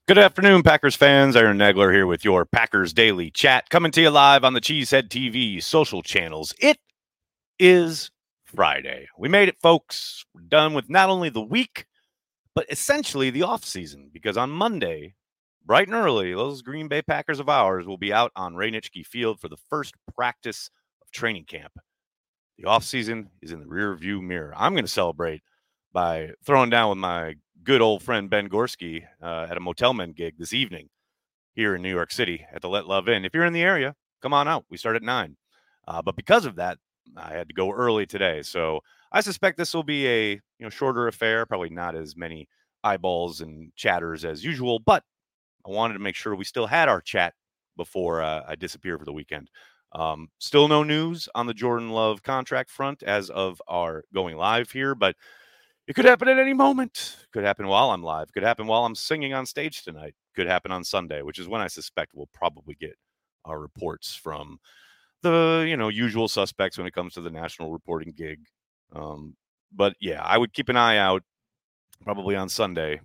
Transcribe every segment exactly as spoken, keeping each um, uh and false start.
Good afternoon, Packers fans. Aaron Nagler here with your Packers Daily Chat, coming to you live on the Cheesehead T V social channels. It is Friday. We made it, folks. We're done with not only the week, but essentially the offseason, because on Monday, bright and early, those Green Bay Packers of ours will be out on Ray Nitschke Field for the first practice of training camp. The offseason is in the rearview mirror. I'm going to celebrate by throwing down with my good old friend Ben Gorski uh, at a Motel Men gig this evening here in New York City at the Let Love Inn. If you're in the area, come on out. We start at nine. Uh, but because of that, I had to go early today. So I suspect this will be a you know shorter affair, probably not as many eyeballs and chatters as usual, but I wanted to make sure we still had our chat before uh, I disappear for the weekend. Um, still no news on the Jordan Love contract front as of our going live here, but it could happen at any moment. Could happen while I'm live. Could happen while I'm singing on stage tonight. Could happen on Sunday, which is when I suspect we'll probably get our reports from the, you know, usual suspects when it comes to the national reporting gig. Um, but yeah, I would keep an eye out probably on Sunday,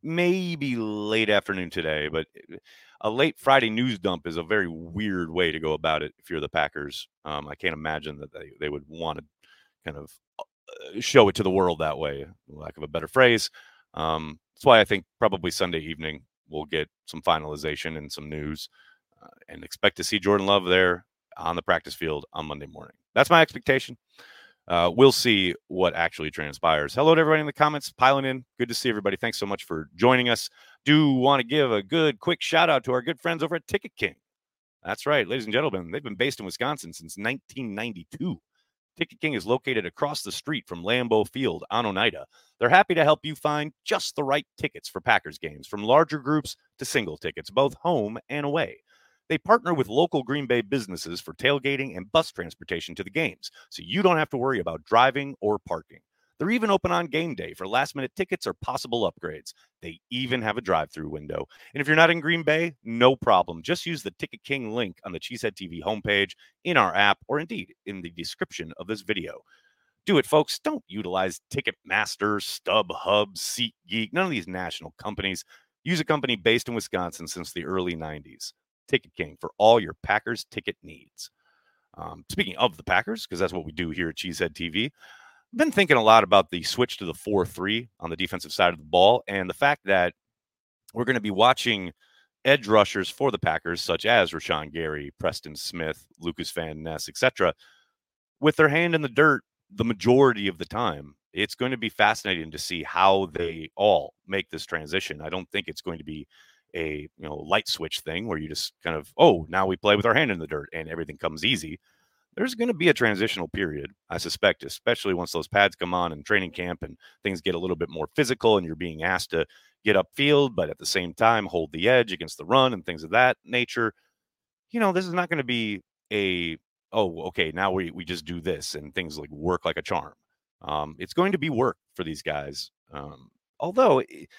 maybe late afternoon today, but a late Friday news dump is a very weird way to go about it if you're the Packers. Um, I can't imagine that they, they would want to kind of show it to the world that way, lack of a better phrase. Um, that's why I think probably Sunday evening we'll get some finalization and some news uh, and expect to see Jordan Love there on the practice field on Monday morning. That's my expectation. Uh, we'll see what actually transpires. Hello to everybody in the comments piling in. Good to see everybody. Thanks so much for joining us. Do want to give a good quick shout out to our good friends over at Ticket King. That's right, ladies and gentlemen. They've been based in Wisconsin since nineteen ninety-two. Ticket King is located across the street from Lambeau Field on Oneida. They're happy to help you find just the right tickets for Packers games, from larger groups to single tickets, both home and away. They partner with local Green Bay businesses for tailgating and bus transportation to the games, so you don't have to worry about driving or parking. They're even open on game day for last-minute tickets or possible upgrades. They even have a drive-through window. And if you're not in Green Bay, no problem. Just use the Ticket King link on the Cheesehead T V homepage, in our app, or indeed in the description of this video. Do it, folks. Don't utilize Ticketmaster, StubHub, SeatGeek, none of these national companies. Use a company based in Wisconsin since the early nineties. Ticket King for all your Packers ticket needs. Um, speaking of the Packers, because that's what we do here at Cheesehead T V, I've been thinking a lot about the switch to the four three on the defensive side of the ball, and the fact that we're going to be watching edge rushers for the Packers, such as Rashawn Gary, Preston Smith, Lucas Van Ness, et cetera, with their hand in the dirt the majority of the time. It's going to be fascinating to see how they all make this transition. I don't think it's going to be a you know light switch thing where you just kind of, oh, now we play with our hand in the dirt and everything comes easy. There's going to be a transitional period, I suspect, especially once those pads come on in training camp and things get a little bit more physical and you're being asked to get upfield, but at the same time, hold the edge against the run and things of that nature. You know, this is not going to be a, oh, okay, now we, we just do this and things like work like a charm. Um, it's going to be work for these guys. Um, although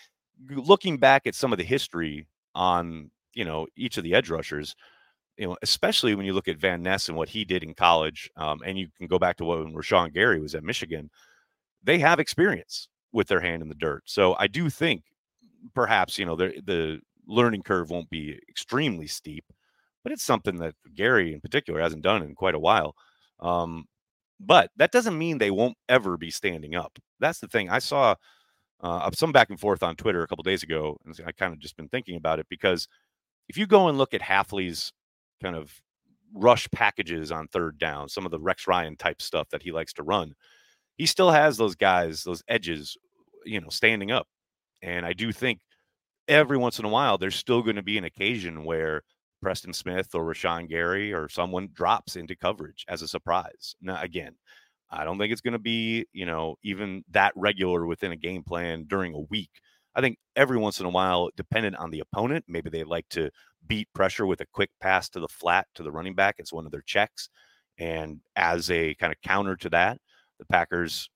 looking back at some of the history on, you know, each of the edge rushers, you know, especially when you look at Van Ness and what he did in college, um, and you can go back to when Rashawn Gary was at Michigan, they have experience with their hand in the dirt. So I do think perhaps, you know, the, the learning curve won't be extremely steep, but it's something that Gary in particular hasn't done in quite a while. Um, but that doesn't mean they won't ever be standing up. That's the thing. I saw uh, some back and forth on Twitter a couple days ago, and I kind of just been thinking about it, because if you go and look at Hafley's kind of rush packages on third down, some of the Rex Ryan type stuff that he likes to run, he still has those guys, those edges, you know, standing up. And I do think every once in a while, there's still going to be an occasion where Preston Smith or Rashawn Gary or someone drops into coverage as a surprise. Now, again, I don't think it's going to be, you know, even that regular within a game plan during a week. I think every once in a while, dependent on the opponent, maybe they like to beat pressure with a quick pass to the flat to the running back. It's one of their checks. And as a kind of counter to that, the Packers,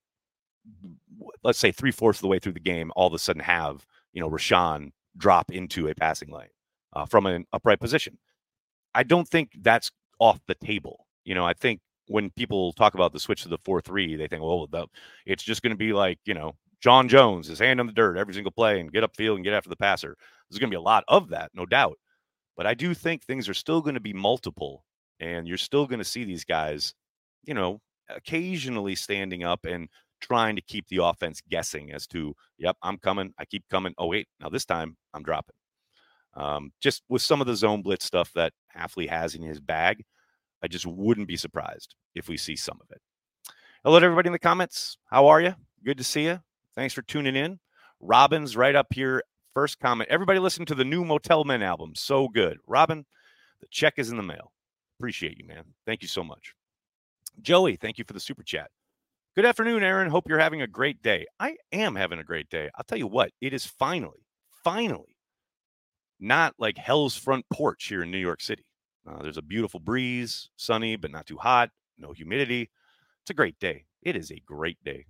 let's say three-fourths of the way through the game, all of a sudden have, you know, Rashawn drop into a passing lane uh, from an upright position. I don't think that's off the table. You know, I think when people talk about the switch to the four three, they think, well, the, it's just going to be like, you know, Sean Jones, his hand in the dirt every single play and get upfield and get after the passer. There's going to be a lot of that, no doubt. But I do think things are still going to be multiple, and you're still going to see these guys, you know, occasionally standing up and trying to keep the offense guessing as to, yep, I'm coming. I keep coming. Oh, wait, now this time I'm dropping. Um, just with some of the zone blitz stuff that Hafley has in his bag, I just wouldn't be surprised if we see some of it. Hello to everybody in the comments. How are you? Good to see you. Thanks for tuning in. Robin's right up here. First comment. Everybody listen to the new Motel Men album. So good. Robin, the check is in the mail. Appreciate you, man. Thank you so much. Joey, thank you for the super chat. Good afternoon, Aaron. Hope you're having a great day. I am having a great day. I'll tell you what, it is finally, finally not like hell's front porch here in New York City. Uh, there's a beautiful breeze, sunny, but not too hot, no humidity. It's a great day. It is a great day.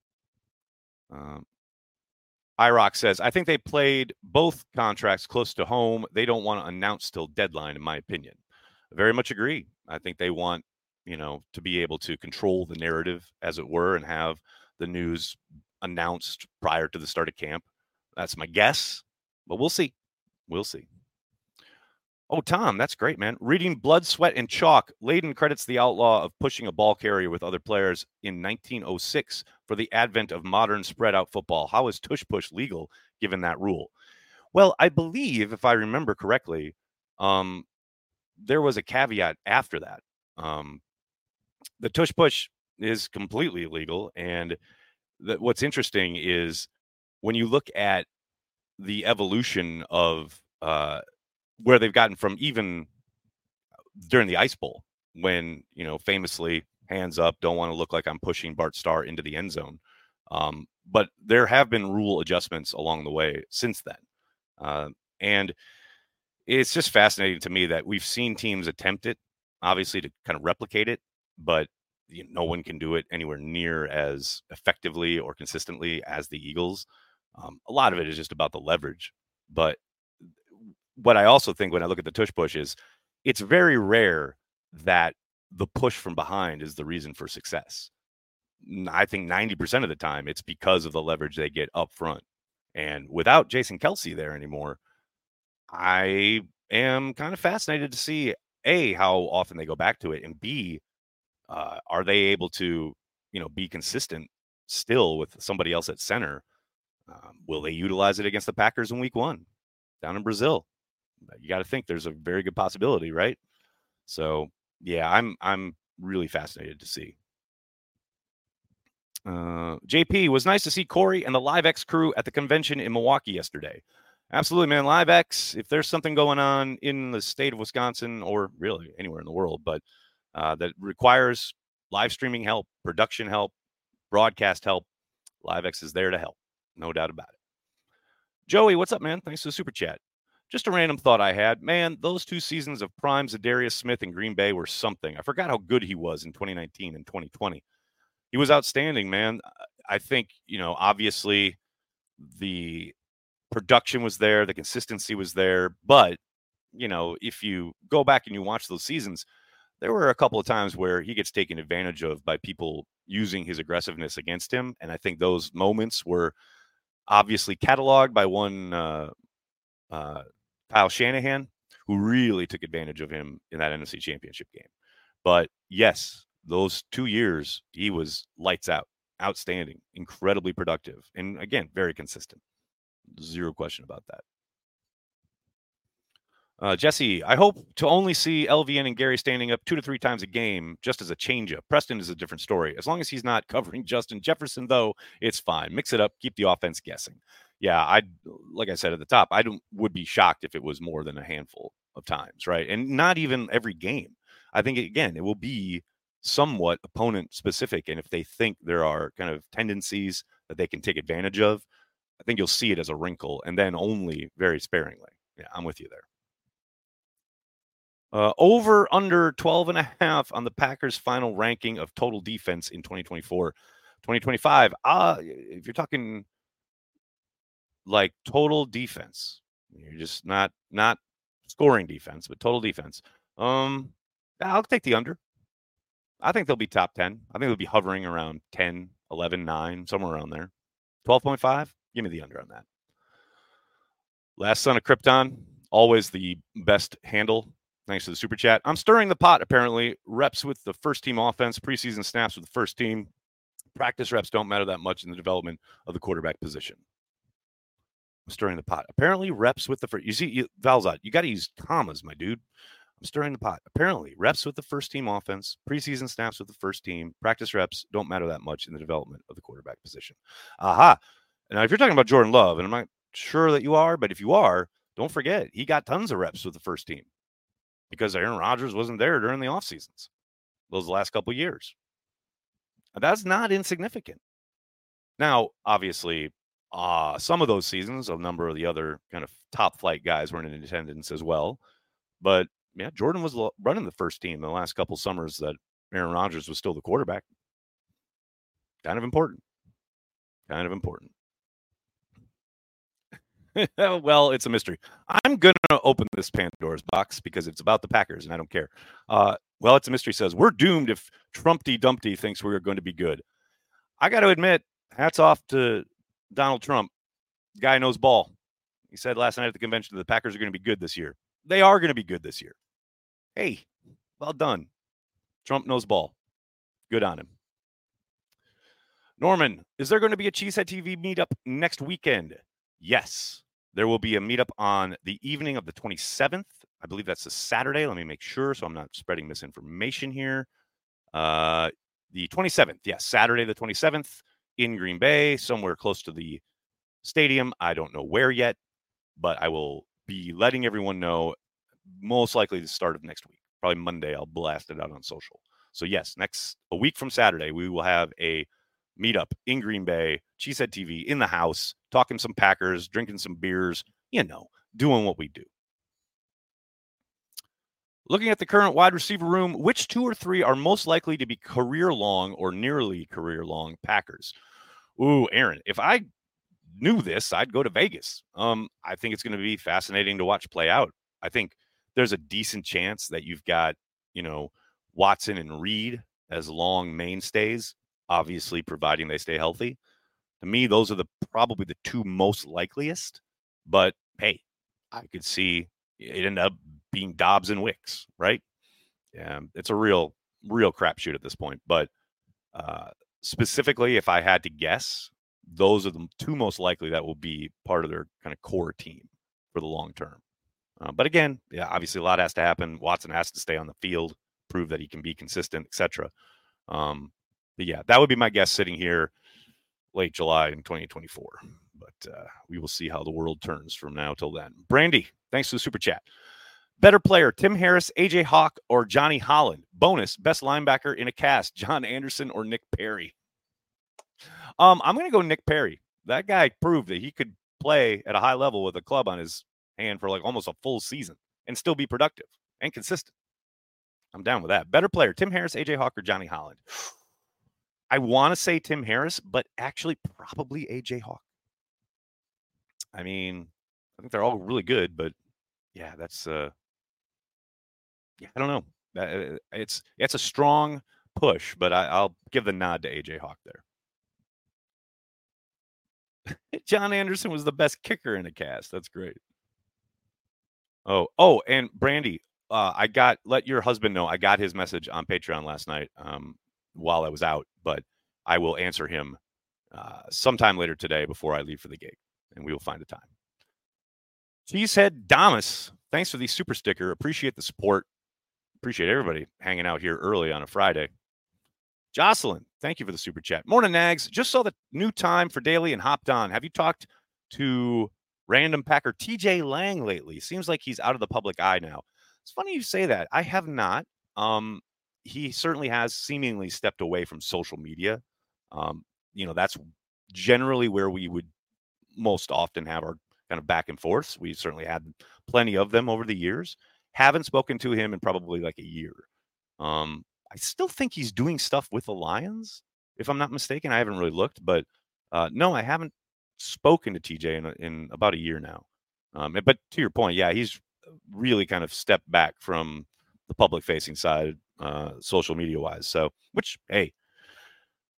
Um, IROC says, I think they played both contracts close to home. They don't want to announce till deadline, in my opinion. I very much agree. I think they want, you know, to be able to control the narrative, as it were, and have the news announced prior to the start of camp. That's my guess, but we'll see. We'll see. Oh, Tom, that's great, man. Reading Blood, Sweat, and Chalk, Layden credits the outlaw of pushing a ball carrier with other players in nineteen oh six for the advent of modern spread-out football. How is tush-push legal given that rule? Well, I believe, if I remember correctly, um, there was a caveat after that. Um, the tush-push is completely illegal, and the, what's interesting is when you look at the evolution of uh, where they've gotten from, even during the Ice Bowl, when, you know, famously hands up, don't want to look like I'm pushing Bart Starr into the end zone. Um, but there have been rule adjustments along the way since then. Uh, and it's just fascinating to me that we've seen teams attempt it, obviously, to kind of replicate it, but you know, no one can do it anywhere near as effectively or consistently as the Eagles. Um, a lot of it is just about the leverage. But what I also think when I look at the tush push is it's very rare that the push from behind is the reason for success. I think ninety percent of the time it's because of the leverage they get up front. And without Jason Kelce there anymore, I am kind of fascinated to see, A, how often they go back to it, and B, uh, are they able to, you know, be consistent still with somebody else at center? Um, will they utilize it against the Packers in week one down in Brazil? You got to think there's a very good possibility, right? So, yeah, I'm I'm really fascinated to see. Uh, J P, was nice to see Corey and the LiveX crew at the convention in Milwaukee yesterday. Absolutely, man. LiveX, if there's something going on in the state of Wisconsin or really anywhere in the world, but uh, that requires live streaming help, production help, broadcast help, LiveX is there to help. No doubt about it. Joey, what's up, man? Thanks for the super chat. Just a random thought I had. Man, those two seasons of prime Zadarius Smith in Green Bay were something. I forgot how good he was in twenty nineteen and twenty twenty. He was outstanding, man. I think, you know, obviously the production was there, the consistency was there, but, you know, if you go back and you watch those seasons, there were a couple of times where he gets taken advantage of by people using his aggressiveness against him, and I think those moments were obviously cataloged by one uh, uh, Kyle Shanahan, who really took advantage of him in that N F C Championship game. But yes, those two years, he was lights out, outstanding, incredibly productive, and again, very consistent. Zero question about that. Uh, Jesse, I hope to only see L V N and Gary standing up two to three times a game just as a changeup. Preston is a different story. As long as he's not covering Justin Jefferson, though, it's fine. Mix it up, keep the offense guessing. Yeah, I like I said at the top, I don't, would be shocked if it was more than a handful of times, right? And not even every game. I think, again, it will be somewhat opponent specific. And if they think there are kind of tendencies that they can take advantage of, I think you'll see it as a wrinkle, and then only very sparingly. Yeah, I'm with you there. Uh, over under twelve and a half on the Packers' final ranking of total defense in twenty twenty-four. twenty twenty-five, uh, if you're talking like total defense, you're just not not scoring defense, but total defense. Um, I'll take the under. I think they'll be top ten. I think they'll be hovering around ten, eleven, nine, somewhere around there. twelve point five? Give me the under on that. Last Son of Krypton, always the best handle. Thanks to the super chat. I'm stirring the pot, apparently. Reps with the first team offense, preseason snaps with the first team. Practice reps don't matter that much in the development of the quarterback position. I'm stirring the pot. Apparently, reps with the first. You see, you, Valzad, you got to use commas, my dude. I'm stirring the pot. Apparently, reps with the first team offense, preseason snaps with the first team, practice reps don't matter that much in the development of the quarterback position. Aha. Now, if you're talking about Jordan Love, and I'm not sure that you are, but if you are, don't forget, he got tons of reps with the first team because Aaron Rodgers wasn't there during the off seasons those last couple of years. That's not insignificant. Now, obviously, uh, some of those seasons, a number of the other kind of top flight guys weren't in attendance as well. But yeah, Jordan was running the first team the last couple summers that Aaron Rodgers was still the quarterback. Kind of important. Kind of important. Well, it's a mystery. I'm going to open this Pandora's box because it's about the Packers, and I don't care. Uh, well, it's a mystery says, we're doomed if Trumpty Dumpty thinks we're going to be good. I got to admit, hats off to Donald Trump. The guy knows ball. He said last night at the convention that the Packers are going to be good this year. They are going to be good this year. Hey, well done. Trump knows ball. Good on him. Norman, is there going to be a Cheesehead T V meetup next weekend? Yes. There will be a meetup on the evening of the twenty-seventh. I believe that's a Saturday. Let me make sure so I'm not spreading misinformation here. Uh, the twenty-seventh. Yes, Saturday the twenty-seventh in Green Bay, somewhere close to the stadium. I don't know where yet, but I will be letting everyone know most likely the start of next week. Probably Monday, I'll blast it out on social. So yes, next a week from Saturday, we will have a meetup in Green Bay, Cheesehead T V in the house, talking some Packers, drinking some beers, you know, doing what we do. Looking at the current wide receiver room, which two or three are most likely to be career-long or nearly career-long Packers? Ooh, Aaron, if I knew this, I'd go to Vegas. Um, I think it's going to be fascinating to watch play out. I think there's a decent chance that you've got, you know, Watson and Reed as long mainstays, obviously providing they stay healthy. To me, those are the probably the two most likeliest. But hey, I could see it end up being Dobbs and Wicks, right? Yeah, it's a real, real crapshoot at this point. But uh, specifically, if I had to guess, those are the two most likely that will be part of their kind of core team for the long term. Uh, but again, yeah, obviously a lot has to happen. Watson has to stay on the field, prove that he can be consistent, et cetera. Um, but yeah, that would be my guess sitting here late July in twenty twenty-four. But uh, we will see how the world turns from now till then. Brandy, thanks for the super chat. Better player, Tim Harris, A J Hawk, or Johnny Holland? Bonus, best linebacker in a cast, John Anderson or Nick Perry? Um, I'm going to go Nick Perry. That guy proved that he could play at a high level with a club on his hand for like almost a full season and still be productive and consistent. I'm down with that. Better player, Tim Harris, A J Hawk, or Johnny Holland? I want to say Tim Harris, but actually probably A J Hawk. I mean, I think they're all really good, but yeah, that's uh, yeah, I don't know. Uh, it's it's a strong push, but I, I'll give the nod to A J Hawk there. John Anderson was the best kicker in a cast. That's great. Oh, oh, and Brandy, uh, I got let your husband know I got his message on Patreon last night um, while I was out, but I will answer him uh, sometime later today before I leave for the gig, and we will find a time. Cheesehead Damas, thanks for the super sticker. Appreciate the support. Appreciate everybody hanging out here early on a Friday. Jocelyn, thank you for the super chat. Morning, Nags. Just saw the new time for daily and hopped on. Have you talked to random Packer T J Lang lately? Seems like he's out of the public eye now. It's funny you say that. I have not. Um, he certainly has seemingly stepped away from social media. Um, you know, that's generally where we would most often have our kind of back and forths. We've certainly had plenty of them over the years. Haven't spoken to him in probably like a year. Um, I still think he's doing stuff with the Lions, if I'm not mistaken. I haven't really looked, but uh, no, I haven't spoken to T J in, in about a year now. Um, but to your point, yeah, he's really kind of stepped back from the public-facing side, uh, social media-wise. So, which, hey,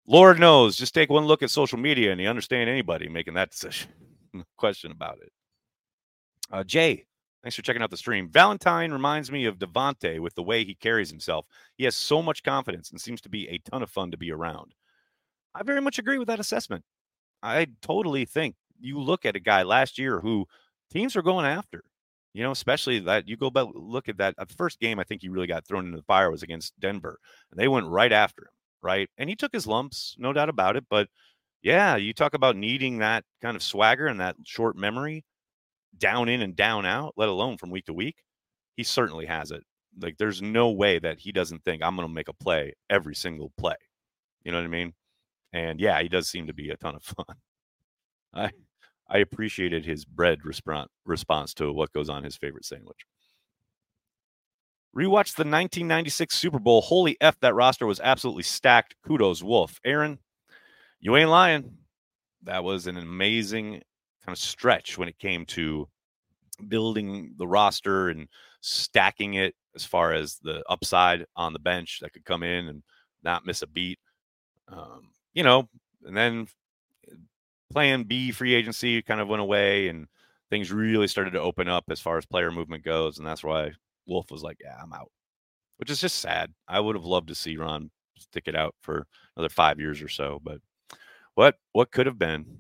Lord knows, just take one look at social media and you understand anybody making that decision. No question about it. Uh, Jay, thanks for checking out the stream. Valentine reminds me of Devontae with the way he carries himself. He has so much confidence and seems to be a ton of fun to be around. I very much agree with that assessment. I totally think you look at a guy last year who teams are going after, you know, especially that you go back, look at that. At the first game, I think he really got thrown into the fire was against Denver, and they went right after him, right? And he took his lumps, no doubt about it. But yeah, you talk about needing that kind of swagger and that short memory, down in and down out, let alone from week to week. He certainly has it. Like, there's no way that he doesn't think I'm going to make a play every single play. You know what I mean? And yeah, he does seem to be a ton of fun. I I appreciated his bread response response to what goes on his favorite sandwich. Rewatch the nineteen ninety-six Super Bowl. Holy F, that roster was absolutely stacked. Kudos, Wolf. Aaron, you ain't lying. That was an amazing kind of stretch when it came to building the roster and stacking it as far as the upside on the bench that could come in and not miss a beat. Um, you know, and then plan B free agency kind of went away and things really started to open up as far as player movement goes. And that's why Wolf was like, yeah, I'm out, which is just sad. I would have loved to see Ron stick it out for another five years or so, but what, what could have been.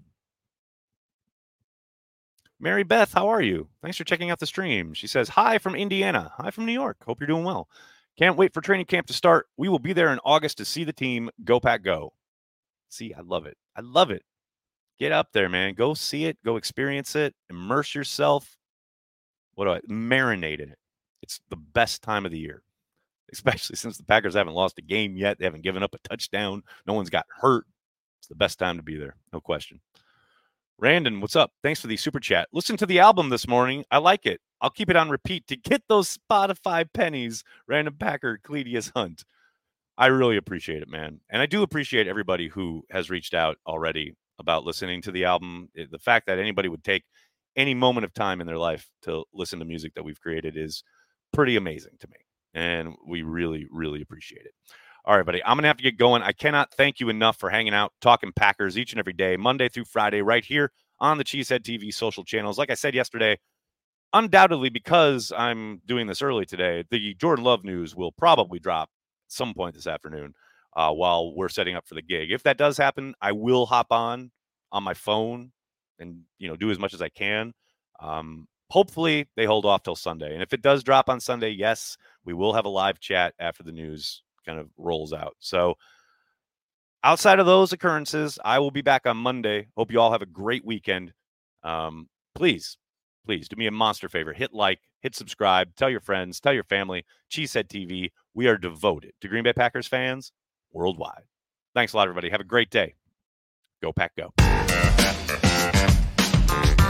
Mary Beth, how are you? Thanks for checking out the stream. She says, hi from Indiana. Hi from New York. Hope you're doing well. Can't wait for training camp to start. We will be there in August to see the team. Go Pack Go. See, I love it. I love it. Get up there, man. Go see it. Go experience it. Immerse yourself. What do I marinate in it? It's the best time of the year, especially since the Packers haven't lost a game yet. They haven't given up a touchdown. No one's got hurt. It's the best time to be there. No question. Randon, what's up? Thanks for the super chat. Listen to the album this morning. I like it. I'll keep it on repeat to get those Spotify pennies. Random Packer, Cledius Hunt. I really appreciate it, man. And I do appreciate everybody who has reached out already about listening to the album. The fact that anybody would take any moment of time in their life to listen to music that we've created is pretty amazing to me. And we really, really appreciate it. All right, buddy, I'm going to have to get going. I cannot thank you enough for hanging out, talking Packers each and every day, Monday through Friday, right here on the Cheesehead T V social channels. Like I said yesterday, undoubtedly, because I'm doing this early today, the Jordan Love news will probably drop some point this afternoon uh, while we're setting up for the gig. If that does happen, I will hop on on my phone and, you know, do as much as I can. Um, hopefully they hold off till Sunday. And if it does drop on Sunday, yes, we will have a live chat after the news kind of rolls out. So outside of those occurrences, I will be back on Monday. Hope you all have a great weekend. Um, please, please do me a monster favor. Hit like, hit subscribe, tell your friends, tell your family. Cheesehead T V. We are devoted to Green Bay Packers fans worldwide. Thanks a lot, everybody. Have a great day. Go Pack Go.